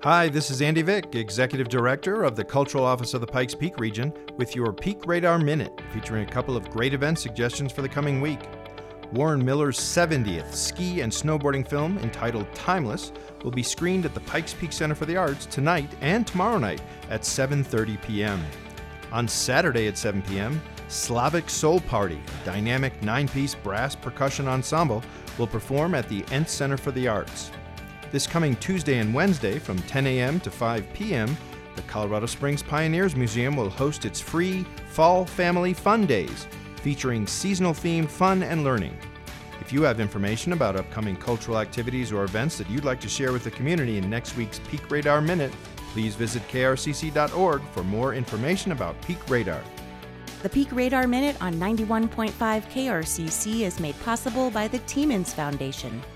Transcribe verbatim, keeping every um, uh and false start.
Hi, this is Andy Vick, Executive Director of the Cultural Office of the Pikes Peak region, with your Peak Radar Minute, featuring a couple of great event suggestions for the coming week. Warren Miller's seventieth ski and snowboarding film, entitled Timeless, will be screened at the Pikes Peak Center for the Arts tonight and tomorrow night at seven thirty p.m. On Saturday at seven p.m., Slavic Soul Party, a dynamic nine-piece brass percussion ensemble, will perform at the Entz Center for the Arts. This coming Tuesday and Wednesday from ten a.m. to five p.m., the Colorado Springs Pioneers Museum will host its free Fall Family Fun Days, featuring seasonal-themed fun and learning. If you have information about upcoming cultural activities or events that you'd like to share with the community in next week's Peak Radar Minute, please visit K R C C dot org for more information about Peak Radar. The Peak Radar Minute on ninety-one point five K R C C is made possible by the Tiemens Foundation.